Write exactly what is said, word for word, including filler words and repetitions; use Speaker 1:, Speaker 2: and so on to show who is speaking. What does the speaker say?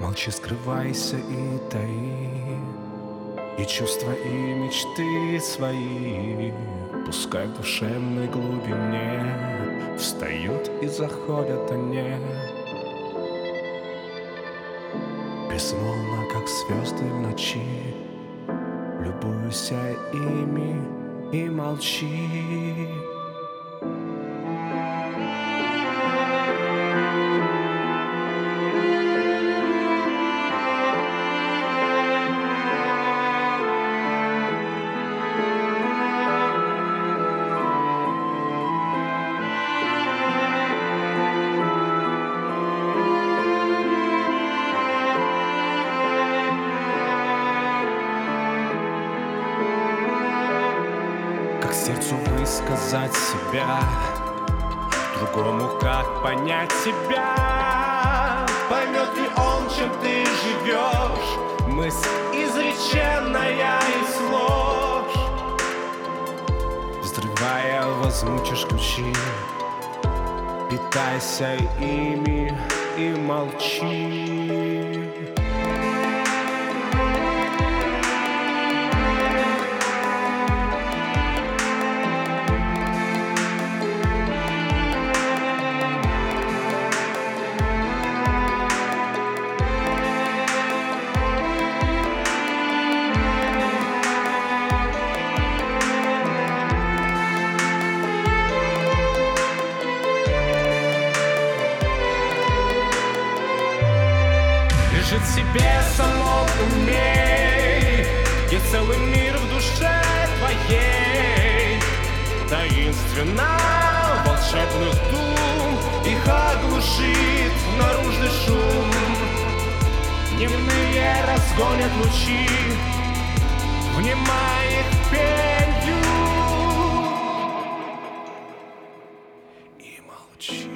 Speaker 1: Молчи, скрывайся и таи, и чувства, и мечты свои. Пускай в душевной глубине встают и заходят они, безмолвно, как звезды в ночи. Любуйся ими и молчи. Как сердцу высказать себя, другому как понять себя? Поймет ли он, чем ты живешь? Мысль изреченная и ложь. Взрывая, возмутишь ключи. Питайся ими и молчи. Лежит себе само в уме, и целый мир в душе твоей. Таинственно волшебных дум их оглушит наружный шум. Дневные разгонят лучи, внимай их пенью и молчи.